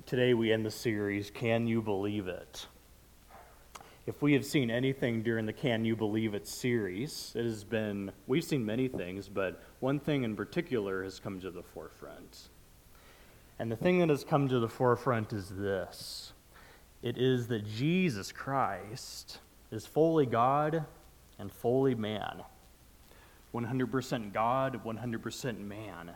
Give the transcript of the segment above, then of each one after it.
Today we end the series, Can You Believe It? If we have seen anything during the Can You Believe It series, we've seen many things, but one thing in particular has come to the forefront. And the thing that has come to the forefront is this. It is that Jesus Christ is fully God and fully man. 100% God, 100% man.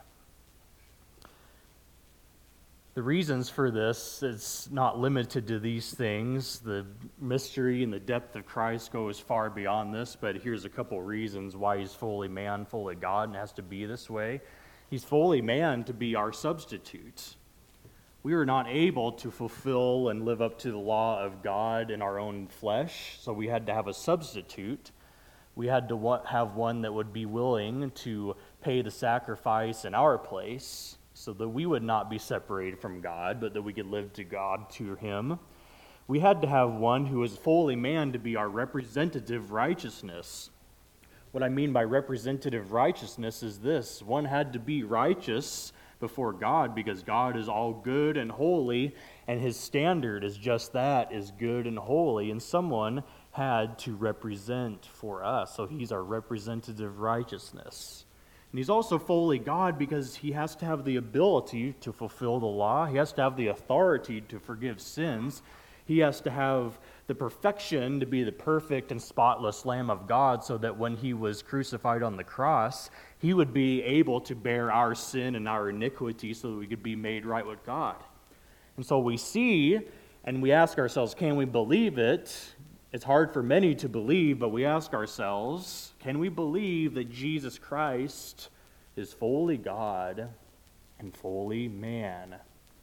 The reasons for this is not limited to these things. The mystery and the depth of Christ goes far beyond this, but here's a couple reasons why he's fully man, fully God, and has to be this way. He's fully man to be our substitute. We are not able to fulfill and live up to the law of God in our own flesh, so we had to have a substitute. We had to have one that would be willing to pay the sacrifice in our place, so that we would not be separated from God, but that we could live to God, to Him. We had to have one who was fully man to be our representative righteousness. What I mean by representative righteousness is this. One had to be righteous before God because God is all good and holy, and His standard is just that, is good and holy, and someone had to represent for us. So He's our representative righteousness. And He's also fully God because He has to have the ability to fulfill the law. He has to have the authority to forgive sins. He has to have the perfection to be the perfect and spotless Lamb of God so that when He was crucified on the cross, He would be able to bear our sin and our iniquity so that we could be made right with God. And so we see and we ask ourselves, can we believe it? It's hard for many to believe, but we ask ourselves, can we believe that Jesus Christ is fully God and fully man?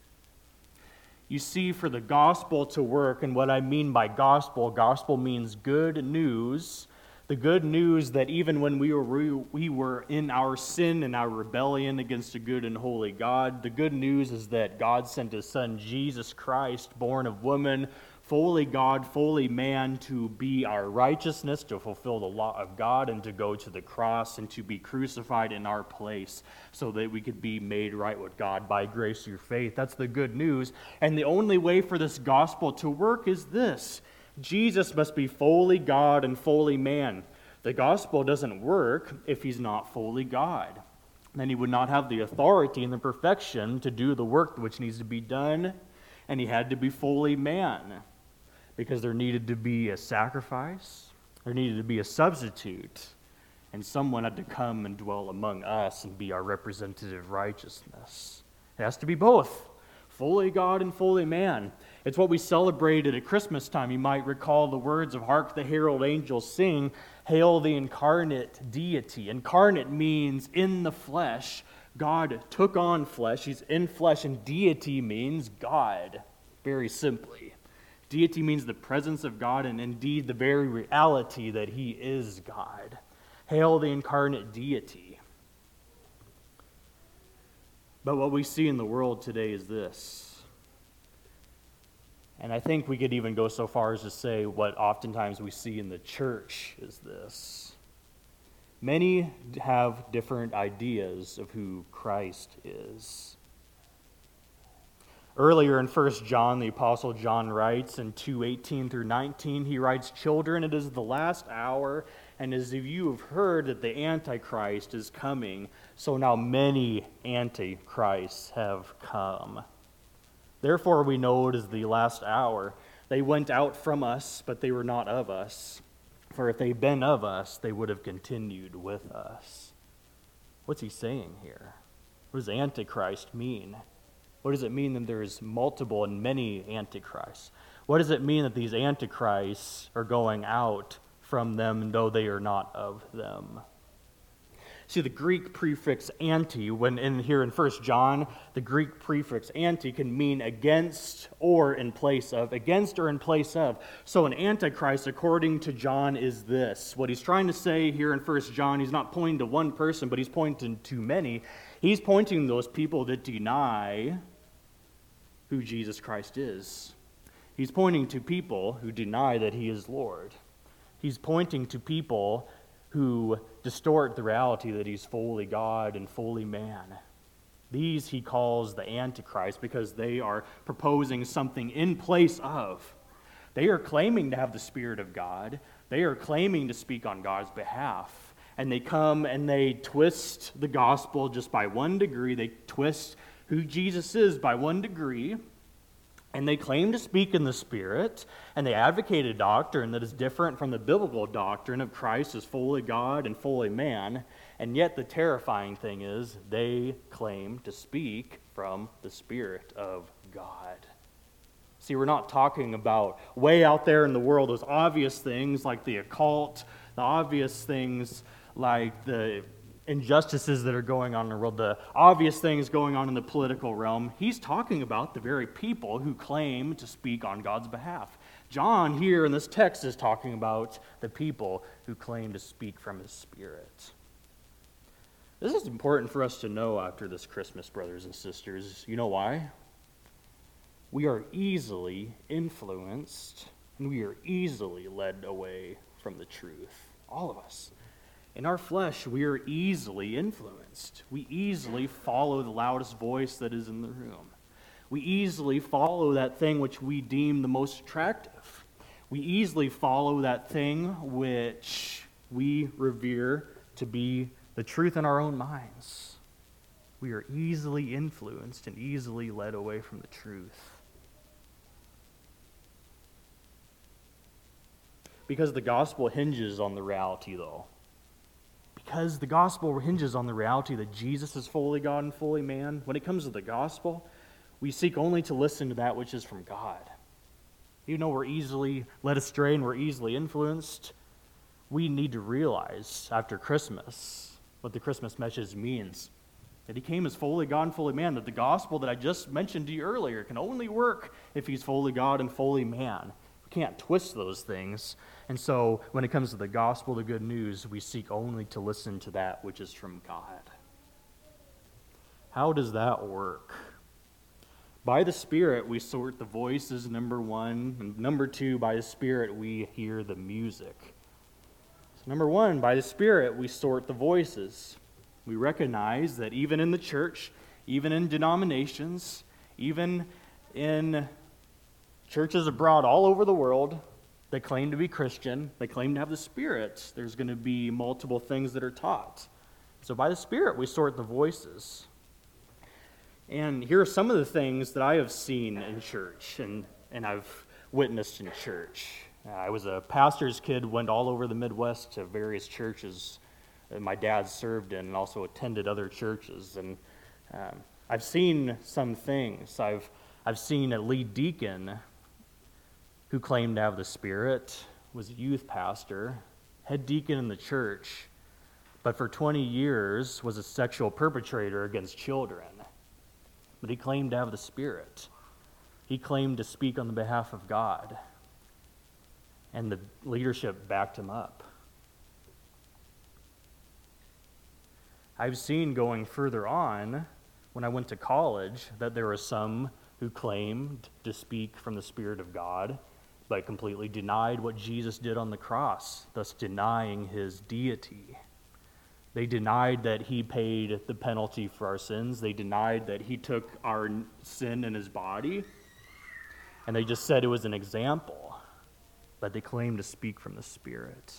You see, for the gospel to work, and what I mean by gospel means good news. The good news that even when we were in our sin and our rebellion against a good and holy God, the good news is that God sent His Son, Jesus Christ, born of woman, fully God, fully man, to be our righteousness, to fulfill the law of God, and to go to the cross and to be crucified in our place so that we could be made right with God by grace through faith. That's the good news. And the only way for this gospel to work is this. Jesus must be fully God and fully man. The gospel doesn't work if He's not fully God. Then He would not have the authority and the perfection to do the work which needs to be done, and He had to be fully man. Because there needed to be a sacrifice, there needed to be a substitute, and someone had to come and dwell among us and be our representative righteousness. It has to be both, fully God and fully man. It's what we celebrated at Christmas time. You might recall the words of Hark the Herald Angels Sing, Hail the Incarnate Deity. Incarnate means in the flesh. God took on flesh. He's in flesh, and deity means God, very simply. Deity means the presence of God and indeed the very reality that He is God. Hail the incarnate deity. But what we see in the world today is this. And I think we could even go so far as to say what oftentimes we see in the church is this. Many have different ideas of who Christ is. Earlier in 1 John, the Apostle John writes in 2:18 through 19, he writes, Children, it is the last hour, and as you have heard that the Antichrist is coming, so now many Antichrists have come. Therefore we know it is the last hour. They went out from us, but they were not of us. For if they'd been of us, they would have continued with us. What's he saying here? What does Antichrist mean? What does it mean that there's multiple and many antichrists? What does it mean that these antichrists are going out from them, though they are not of them? See, the Greek prefix anti, here in 1 John, the Greek prefix anti can mean against or in place of. Against or in place of. So an antichrist, according to John, is this. What he's trying to say here in 1 John, he's not pointing to one person, but he's pointing to many. He's pointing to those people that deny who Jesus Christ is. He's pointing to people who deny that He is Lord. He's pointing to people who distort the reality that He's fully God and fully man. These he calls the Antichrist because they are proposing something in place of. They are claiming to have the Spirit of God. They are claiming to speak on God's behalf. And they come and they twist the gospel just by 1 degree. They twist who Jesus is by 1 degree. And they claim to speak in the Spirit. And they advocate a doctrine that is different from the biblical doctrine of Christ as fully God and fully man. And yet the terrifying thing is they claim to speak from the Spirit of God. See, we're not talking about way out there in the world, those obvious things like the occult, the obvious things like the injustices that are going on in the world, the obvious things going on in the political realm. He's talking about the very people who claim to speak on God's behalf. John here in this text is talking about the people who claim to speak from his Spirit. This is important for us to know after this Christmas, brothers and sisters. You know why? We are easily influenced, and we are easily led away from the truth. All of us. In our flesh, we are easily influenced. We easily follow the loudest voice that is in the room. We easily follow that thing which we deem the most attractive. We easily follow that thing which we revere to be the truth in our own minds. We are easily influenced and easily led away from the truth. Because the gospel hinges on the reality, though. Because the gospel hinges on the reality that Jesus is fully God and fully man. When it comes to the gospel, we seek only to listen to that which is from God. Even though we're easily led astray and we're easily influenced, we need to realize after Christmas what the Christmas message means. That he came as fully God and fully man. That the gospel that I just mentioned to you earlier can only work if he's fully God and fully man. We can't twist those things. And so when it comes to the gospel, the good news, we seek only to listen to that which is from God. How does that work? By the Spirit, we sort the voices, number one. And number two, by the Spirit, we hear the music. So number one, by the Spirit, we sort the voices. We recognize that even in the church, even in denominations, even in churches abroad all over the world that claim to be Christian, they claim to have the Spirit, there's going to be multiple things that are taught. So by the Spirit, we sort the voices. And here are some of the things that I have seen in church and I've witnessed in church. I was a pastor's kid, went all over the Midwest to various churches that my dad served in and also attended other churches. And I've seen some things. I've seen a lead deacon who claimed to have the Spirit, was a youth pastor, head deacon in the church, but for 20 years was a sexual perpetrator against children. But he claimed to have the Spirit. He claimed to speak on the behalf of God. And the leadership backed him up. I've seen going further on, when I went to college, that there were some who claimed to speak from the Spirit of God, but completely denied what Jesus did on the cross, thus denying his deity. They denied that he paid the penalty for our sins. They denied that he took our sin in his body. And they just said it was an example, but they claimed to speak from the Spirit.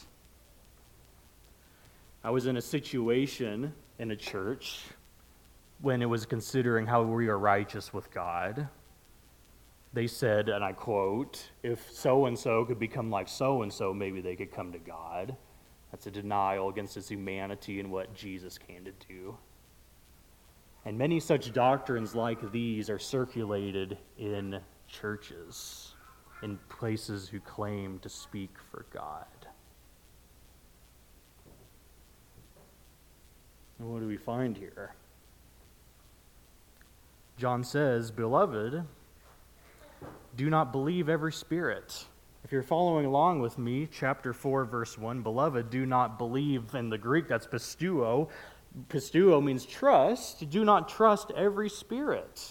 I was in a situation in a church when it was considering how we are righteous with God. They said, and I quote, if so-and-so could become like so-and-so, maybe they could come to God. That's a denial against his humanity and what Jesus came to do. And many such doctrines like these are circulated in churches, in places who claim to speak for God. And what do we find here? John says, "Beloved, do not believe every spirit." If you're following along with me, chapter 4, verse 1, "Beloved, do not believe," in the Greek that's pisteuo. Pisteuo means trust. Do not trust every spirit,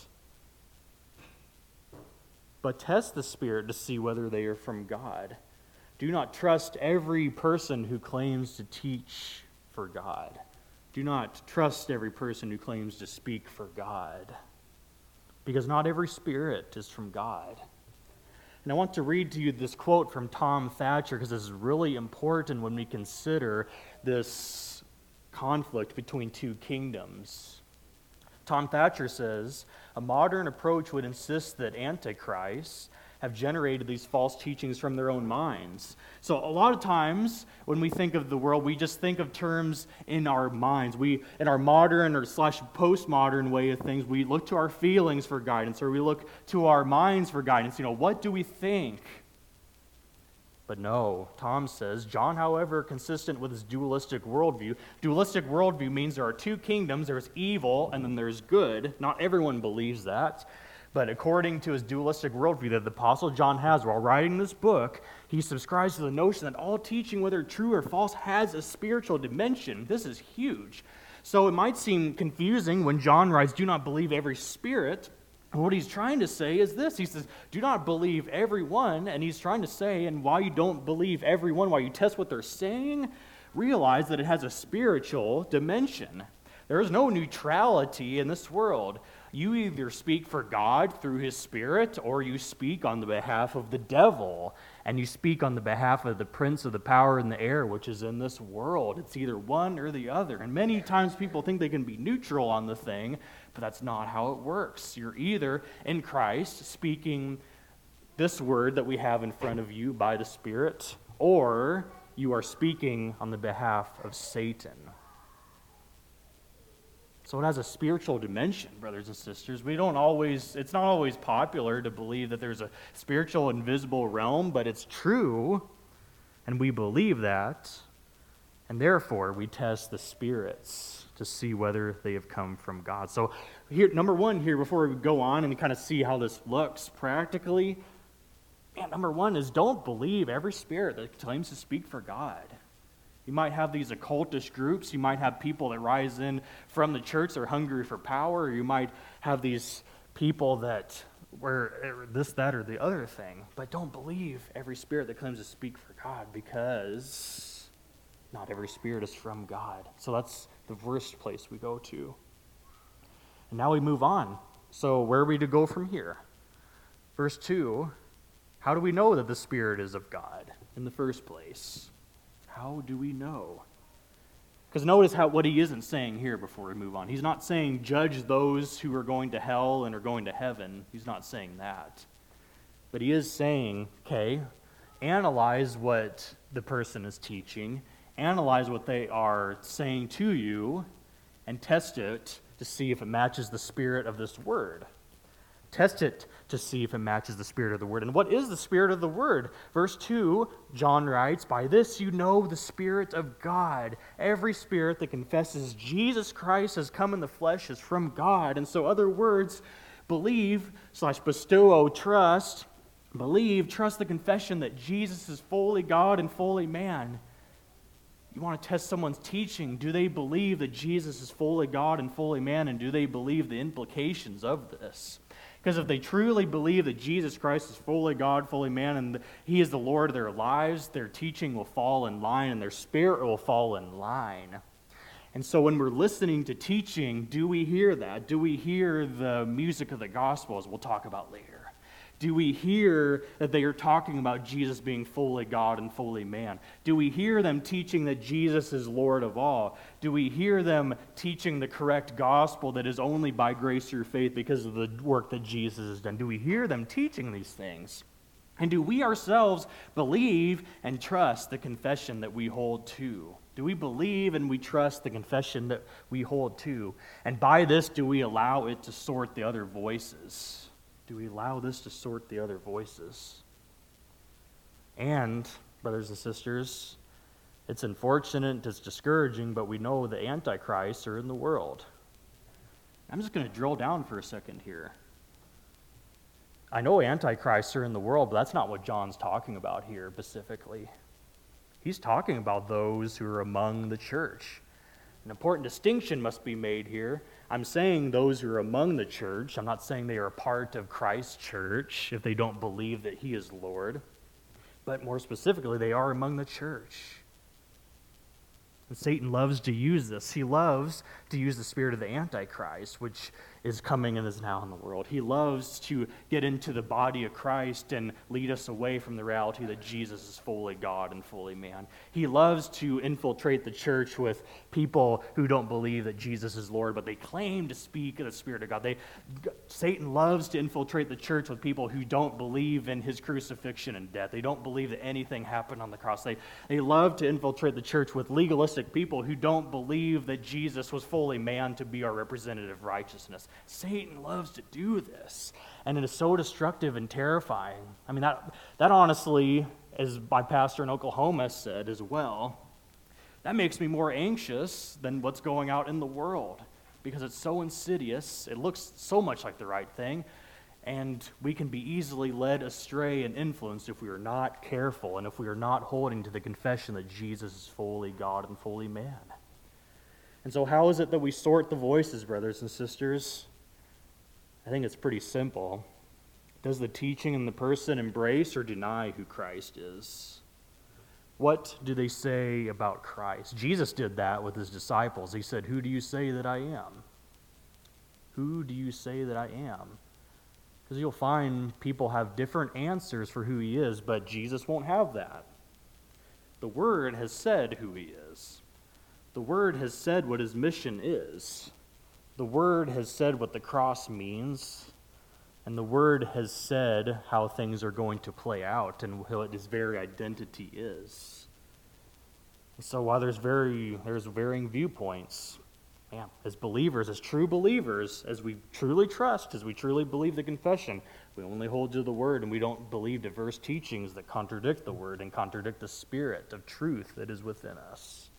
but test the spirit to see whether they are from God. Do not trust every person who claims to teach for God. do not trust every person who claims to speak for God, because not every spirit is from God. And I want to read to you this quote from Tom Thatcher, because this is really important when we consider this conflict between two kingdoms. Tom Thatcher says, "A modern approach would insist that antichrists have generated these false teachings from their own minds." So a lot of times when we think of the world, we just think of terms in our minds. In our modern or / postmodern way of things, we look to our feelings for guidance, or we look to our minds for guidance. What do we think? But no, Tom says, John, however, consistent with his dualistic worldview means there are two kingdoms. There's evil and then there's good. Not everyone believes that. But according to his dualistic worldview that the Apostle John has while writing this book, he subscribes to the notion that all teaching, whether true or false, has a spiritual dimension. This is huge. So it might seem confusing when John writes, "Do not believe every spirit." What he's trying to say is this. He says, do not believe everyone. And he's trying to say, and why you don't believe everyone, why you test what they're saying, realize that it has a spiritual dimension. There is no neutrality in this world. You either speak for God through his Spirit, or you speak on the behalf of the devil, and you speak on the behalf of the prince of the power in the air, which is in this world. It's either one or the other. And many times people think they can be neutral on the thing, but that's not how it works. You're either in Christ speaking this word that we have in front of you by the Spirit, or you are speaking on the behalf of Satan. So it has a spiritual dimension, brothers and sisters. It's not always popular to believe that there's a spiritual invisible realm, but it's true, and we believe that, and therefore we test the spirits to see whether they have come from God. So here, number one here, before we go on and kind of see how this looks practically, number one is don't believe every spirit that claims to speak for God. You might have these occultist groups. You might have people that rise in from the church that are hungry for power. Or you might have these people that were this, that, or the other thing. But don't believe every spirit that claims to speak for God, because not every spirit is from God. So that's the first place we go to. And now we move on. So where are we to go from here? Verse 2, how do we know that the Spirit is of God in the first place? How do we know? Because notice what he isn't saying here before we move on. He's not saying judge those who are going to hell and are going to heaven. He's not saying that. But he is saying, okay, analyze what the person is teaching, analyze what they are saying to you, and test it to see if it matches the spirit of this word. Test it to see if it matches the spirit of the word. And what is the spirit of the word? Verse 2, John writes, "By this you know the Spirit of God. Every spirit that confesses Jesus Christ has come in the flesh is from God." And so other words, believe / bestow, trust the confession that Jesus is fully God and fully man. You want to test someone's teaching. Do they believe that Jesus is fully God and fully man? And do they believe the implications of this? Because if they truly believe that Jesus Christ is fully God, fully man, and he is the Lord of their lives, their teaching will fall in line and their spirit will fall in line. And so when we're listening to teaching, do we hear that? Do we hear the music of the gospel, as we'll talk about later? Do we hear that they are talking about Jesus being fully God and fully man? Do we hear them teaching that Jesus is Lord of all? Do we hear them teaching the correct gospel that is only by grace through faith because of the work that Jesus has done? Do we hear them teaching these things? And do we ourselves believe and trust the confession that we hold to? Do we believe and we trust the confession that we hold to? And by this, do we allow it to sort the other voices? Do we allow this to sort the other voices? And, brothers and sisters, it's unfortunate, it's discouraging, but we know the antichrists are in the world. I'm just going to drill down for a second here. I know antichrists are in the world, but that's not what John's talking about here specifically. He's talking about those who are among the church. An important distinction must be made here. I'm saying those who are among the church. I'm not saying they are a part of Christ's church if they don't believe that he is Lord. But more specifically, they are among the church. And Satan loves to use this. He loves to use the spirit of the Antichrist, which is coming and is now in the world. He loves to get into the body of Christ and lead us away from the reality that Jesus is fully God and fully man. He loves to infiltrate the church with people who don't believe that Jesus is Lord, but they claim to speak of the Spirit of God. Satan loves to infiltrate the church with people who don't believe in his crucifixion and death. They don't believe that anything happened on the cross. They love to infiltrate the church with legalistic people who don't believe that Jesus was fully man to be our representative righteousness. Satan loves to do this, and it is so destructive and terrifying. I mean, that honestly, as my pastor in Oklahoma said as well, that makes me more anxious than what's going out in the world, because it's so insidious. It looks so much like the right thing, and we can be easily led astray and influenced if we are not careful and if we are not holding to the confession that Jesus is fully God and fully man. And so how is it that we sort the voices, brothers and sisters? I think it's pretty simple. Does the teaching and the person embrace or deny who Christ is? What do they say about Christ? Jesus did that with his disciples. He said, "Who do you say that I am? Who do you say that I am?" Because you'll find people have different answers for who he is, but Jesus won't have that. The Word has said who he is. The Word has said what his mission is. The Word has said what the cross means. And the Word has said how things are going to play out and what his very identity is. So while there's varying viewpoints, as believers, as true believers, as we truly trust, as we truly believe the confession, we only hold to the Word, and we don't believe diverse teachings that contradict the Word and contradict the spirit of truth that is within us.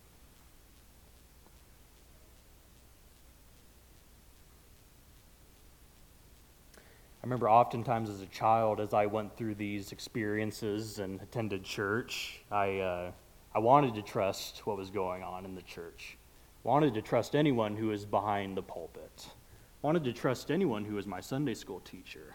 I remember oftentimes as a child, as I went through these experiences and attended church, I wanted to trust what was going on in the church. Wanted to trust anyone who was behind the pulpit. Wanted to trust anyone who was my Sunday school teacher.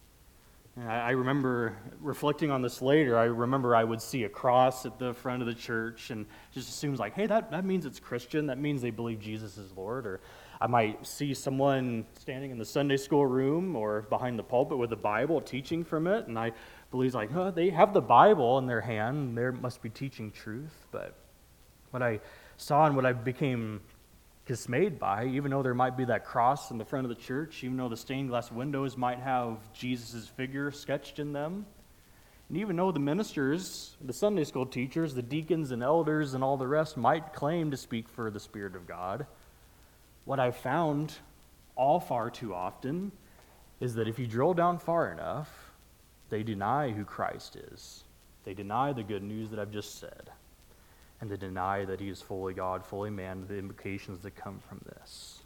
And I remember reflecting on this later. I remember I would see a cross at the front of the church and just assumes like, hey, that means it's Christian. That means they believe Jesus is Lord. Or I might see someone standing in the Sunday school room or behind the pulpit with a Bible teaching from it, and I believe like, oh, they have the Bible in their hand, and they must be teaching truth. But what I saw and what I became dismayed by, even though there might be that cross in the front of the church, even though the stained glass windows might have Jesus' figure sketched in them, and even though the ministers, the Sunday school teachers, the deacons and elders and all the rest might claim to speak for the Spirit of God, what I've found all far too often is that if you drill down far enough, they deny who Christ is. They deny the good news that I've just said. And they deny that he is fully God, fully man, the implications that come from this.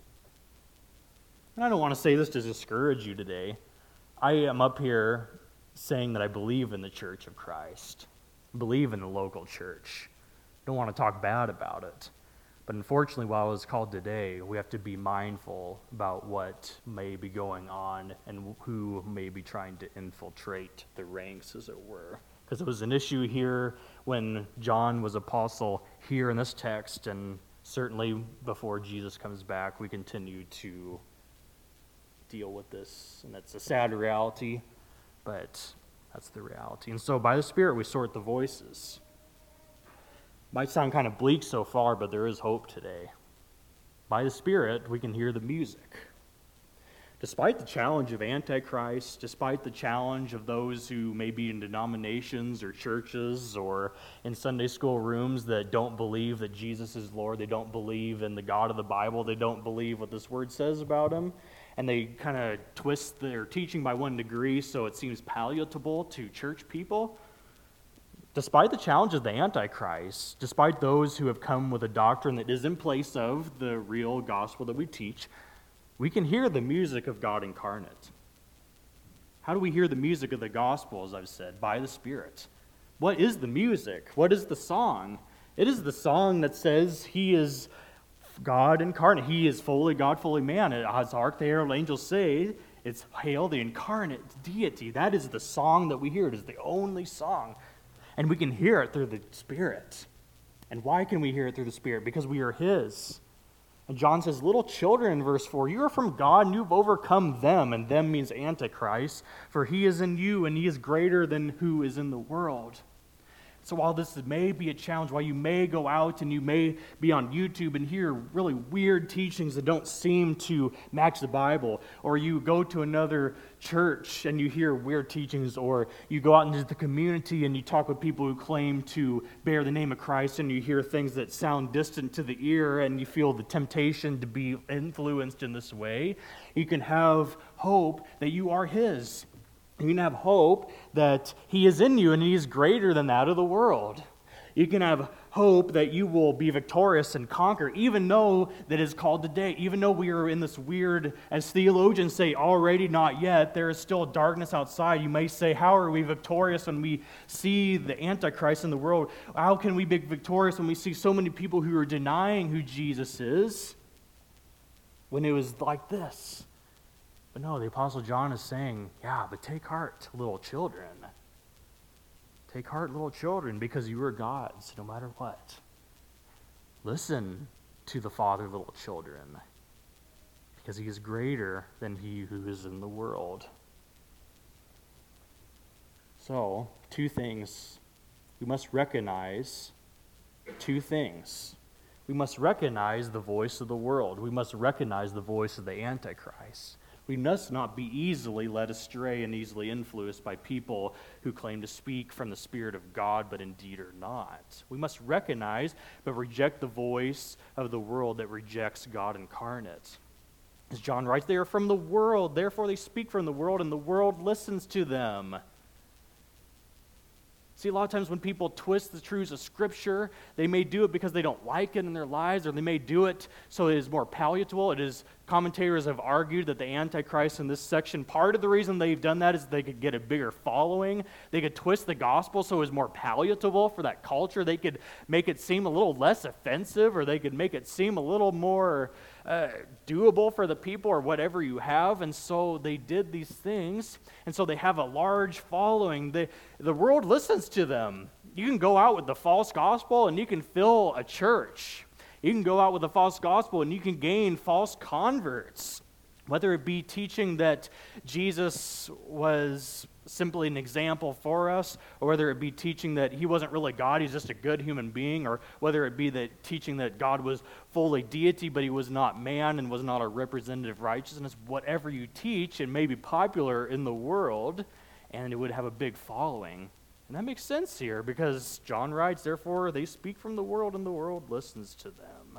And I don't want to say this to discourage you today. I am up here saying that I believe in the Church of Christ. I believe in the local church. I don't want to talk bad about it. But unfortunately, while it's called today, we have to be mindful about what may be going on and who may be trying to infiltrate the ranks, as it were. Because it was an issue here when John was apostle here in this text, and certainly before Jesus comes back, we continue to deal with this. And that's a sad reality, but that's the reality. And so by the Spirit, we sort the voices. Might sound kind of bleak so far, but there is hope today. By the Spirit, we can hear the music. Despite the challenge of Antichrist, despite the challenge of those who may be in denominations or churches or in Sunday school rooms that don't believe that Jesus is Lord, they don't believe in the God of the Bible, they don't believe what this word says about him, and they kind of twist their teaching by 1 degree so it seems palatable to church people. Despite the challenge of the Antichrist, despite those who have come with a doctrine that is in place of the real gospel that we teach, we can hear the music of God incarnate. How do we hear the music of the gospel, as I've said? By the Spirit. What is the music? What is the song? It is the song that says he is God incarnate. He is fully God, fully man. As hark the herald angels say, it's hail the incarnate deity. That is the song that we hear. It is the only song. And we can hear it through the Spirit. And why can we hear it through the Spirit? Because we are His. And John says, little children in verse 4, you are from God and you've overcome them. And them means Antichrist. For he is in you and he is greater than who is in the world. So while this may be a challenge, while you may go out and you may be on YouTube and hear really weird teachings that don't seem to match the Bible, or you go to another church and you hear weird teachings, or you go out into the community and you talk with people who claim to bear the name of Christ and you hear things that sound distant to the ear and you feel the temptation to be influenced in this way, you can have hope that you are His. You can have hope that He is in you and He is greater than that of the world. You can have hope that you will be victorious and conquer, even though that is called today. Even though we are in this weird, as theologians say, already not yet, there is still darkness outside. You may say, how are we victorious when we see the Antichrist in the world? How can we be victorious when we see so many people who are denying who Jesus is? When it was like this. But no, the Apostle John is saying, yeah, but take heart, little children. Take heart, little children, because you are God's, no matter what. Listen to the Father, little children, because He is greater than he who is in the world. So, two things. We must recognize two things. We must recognize the voice of the world. We must recognize the voice of the Antichrist. We must not be easily led astray and easily influenced by people who claim to speak from the Spirit of God, but indeed are not. We must recognize but reject the voice of the world that rejects God incarnate. As John writes, they are from the world, therefore they speak from the world, and the world listens to them. See, a lot of times when people twist the truths of Scripture, they may do it because they don't like it in their lives, or they may do it so it is more palatable. Commentators have argued that the Antichrist in this section, part of the reason they've done that is they could get a bigger following. They could twist the gospel so it was more palatable for that culture. They could make it seem a little less offensive, or they could make it seem a little more doable for the people, or whatever you have. And so they did these things, and so they have a large following. The world listens to them. You can go out with the false gospel and you can fill a church. You can go out with a false gospel and you can gain false converts. Whether it be teaching that Jesus was simply an example for us, or whether it be teaching that He wasn't really God, He's just a good human being, or whether it be that teaching that God was fully deity, but He was not man and was not a representative righteousness. Whatever you teach, it may be popular in the world, and it would have a big following. And that makes sense here, because John writes, therefore they speak from the world, and the world listens to them.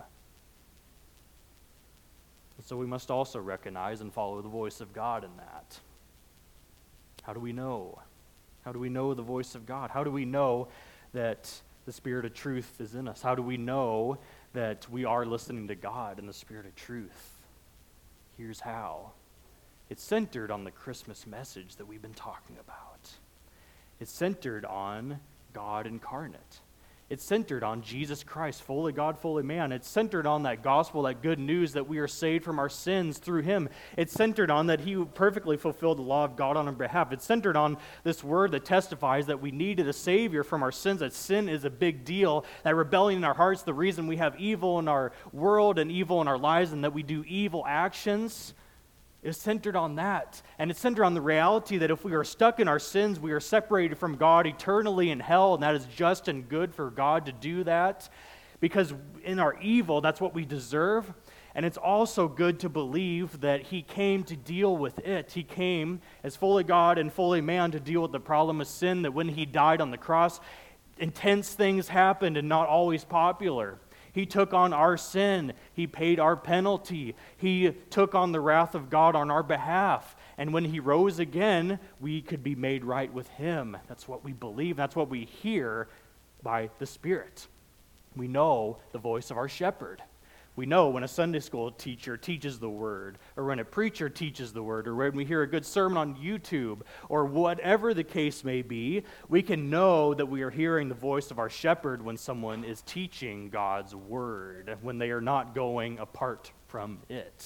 And so we must also recognize and follow the voice of God in that. How do we know? How do we know the voice of God? How do we know that the Spirit of truth is in us? How do we know that we are listening to God in the Spirit of truth? Here's how. It's centered on the Christmas message that we've been talking about. It's centered on God incarnate. It's centered on Jesus Christ, fully God, fully man. It's centered on that gospel, that good news that we are saved from our sins through Him. It's centered on that He perfectly fulfilled the law of God on our behalf. It's centered on this word that testifies that we needed a Savior from our sins, that sin is a big deal, that rebellion in our hearts, the reason we have evil in our world and evil in our lives, and that we do evil actions, is centered on that. And it's centered on the reality that if we are stuck in our sins, we are separated from God eternally in hell, and that is just and good for God to do that, because in our evil, that's what we deserve. And it's also good to believe that He came to deal with it. He came as fully God and fully man to deal with the problem of sin, that when He died on the cross, intense things happened and not always popular. He took on our sin. He paid our penalty. He took on the wrath of God on our behalf. And when He rose again, we could be made right with Him. That's what we believe. That's what we hear by the Spirit. We know the voice of our shepherd. We know when a Sunday school teacher teaches the Word, or when a preacher teaches the Word, or when we hear a good sermon on YouTube, or whatever the case may be, we can know that we are hearing the voice of our shepherd when someone is teaching God's Word, when they are not going apart from it.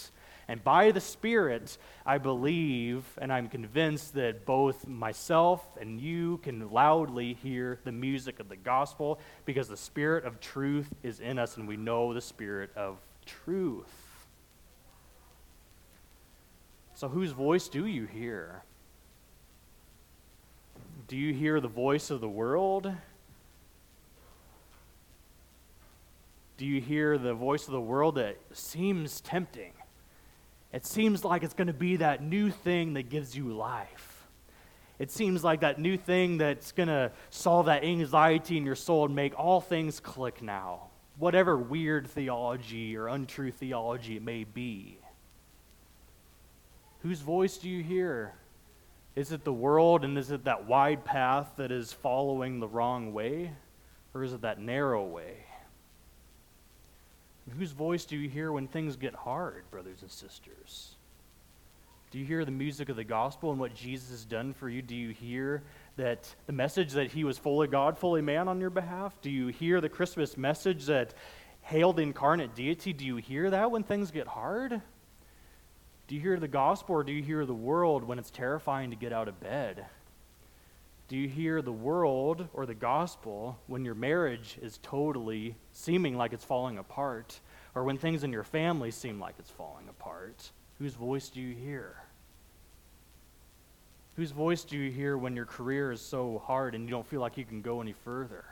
And by the Spirit, I believe and I'm convinced that both myself and you can loudly hear the music of the gospel because the Spirit of truth is in us and we know the Spirit of truth. So whose voice do you hear? Do you hear the voice of the world? Do you hear the voice of the world that seems tempting? It seems like it's going to be that new thing that gives you life. It seems like that new thing that's going to solve that anxiety in your soul and make all things click now. Whatever weird theology or untrue theology it may be. Whose voice do you hear? Is it the world, and is it that wide path that is following the wrong way? Or is it that narrow way? And whose voice do you hear when things get hard, brothers and sisters? Do you hear the music of the gospel and what Jesus has done for you? Do you hear that the message that he was fully God, fully man on your behalf? Do you hear the Christmas message that hailed the incarnate deity? Do you hear that when things get hard? Do you hear the gospel or do you hear the world when it's terrifying to get out of bed? Do you hear the world or the gospel when your marriage is totally seeming like it's falling apart, or when things in your family seem like it's falling apart? Whose voice do you hear? Whose voice do you hear when your career is so hard and you don't feel like you can go any further?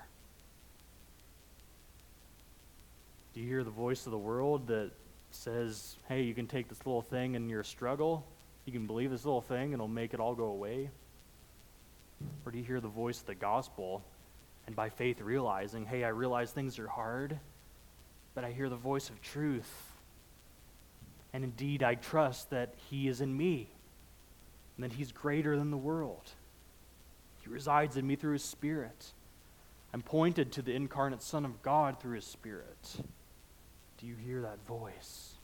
Do you hear the voice of the world that says, hey, you can take this little thing in your struggle, you can believe this little thing and it'll make it all go away? Or do you hear the voice of the gospel and by faith realizing, hey, I realize things are hard, but I hear the voice of truth. And indeed, I trust that he is in me and that he's greater than the world. He resides in me through his Spirit. I'm pointed to the incarnate Son of God through his Spirit. Do you hear that voice?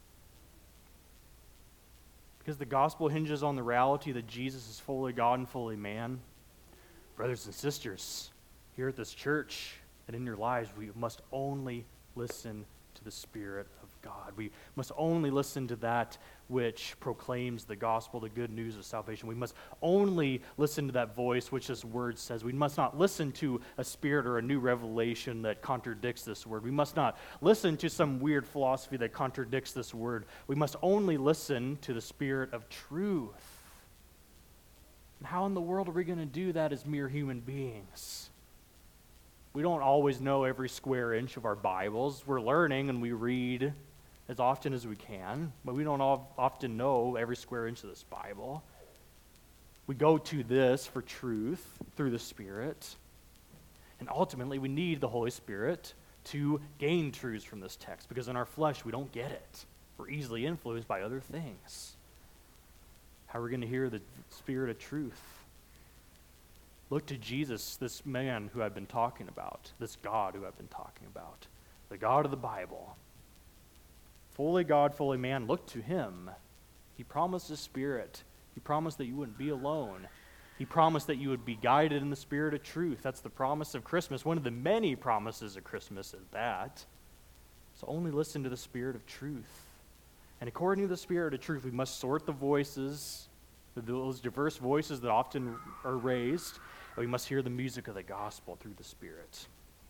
Because the gospel hinges on the reality that Jesus is fully God and fully man. Brothers and sisters, here at this church and in your lives, we must only listen to the Spirit of God. We must only listen to that which proclaims the gospel, the good news of salvation. We must only listen to that voice which this word says. We must not listen to a spirit or a new revelation that contradicts this word. We must not listen to some weird philosophy that contradicts this word. We must only listen to the Spirit of truth. And how in the world are we going to do that as mere human beings? We don't always know every square inch of our Bibles. We're learning and we read as often as we can, but we don't often know every square inch of this Bible. We go to this for truth through the Spirit. And ultimately, we need the Holy Spirit to gain truths from this text, because in our flesh, we don't get it. We're easily influenced by other things. How are we going to hear the Spirit of truth? Look to Jesus, this man who I've been talking about, this God who I've been talking about, the God of the Bible. Fully God, fully man, look to him. He promised his Spirit. He promised that you wouldn't be alone. He promised that you would be guided in the Spirit of truth. That's the promise of Christmas. One of the many promises of Christmas is that. So only listen to the Spirit of truth. And according to the Spirit of truth, we must sort the voices, those diverse voices that often are raised. We must hear the music of the gospel through the Spirit.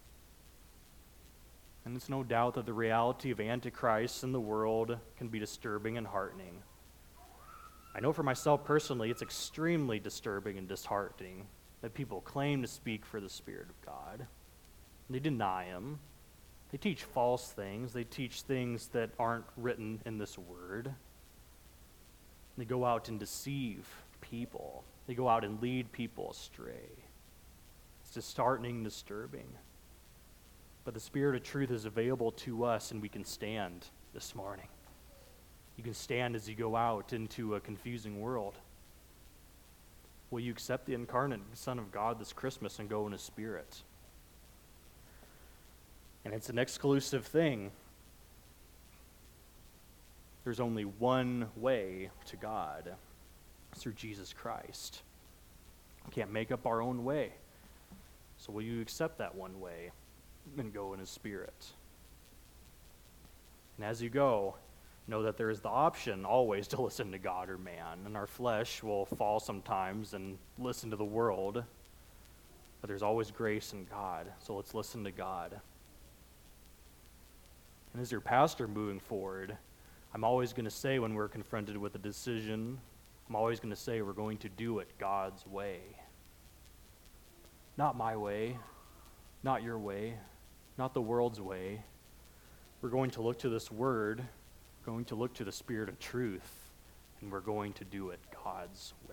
And it's no doubt that the reality of Antichrist in the world can be disturbing and heartening. I know for myself personally, it's extremely disturbing and disheartening that people claim to speak for the Spirit of God. They deny him. They teach false things. They teach things that aren't written in this word. They go out and deceive people. They go out and lead people astray. It's disheartening, disturbing. But the Spirit of truth is available to us, and we can stand this morning. You can stand as you go out into a confusing world. Will you accept the incarnate Son of God this Christmas and go in his Spirit? And it's an exclusive thing. There's only one way to God. It's through Jesus Christ. We can't make up our own way. So will you accept that one way and go in his Spirit? And as you go, know that there is the option always to listen to God or man, and our flesh will fall sometimes and listen to the world, but there's always grace in God, so let's listen to God. And as your pastor moving forward, I'm always going to say when we're confronted with a decision, I'm always going to say we're going to do it God's way. Not my way, not your way, not the world's way. We're going to look to this word, going to look to the Spirit of truth, and we're going to do it God's way.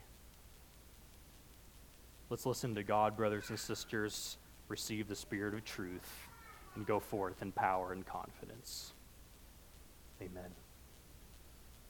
Let's listen to God, brothers and sisters, receive the Spirit of truth, and go forth in power and confidence. Amen.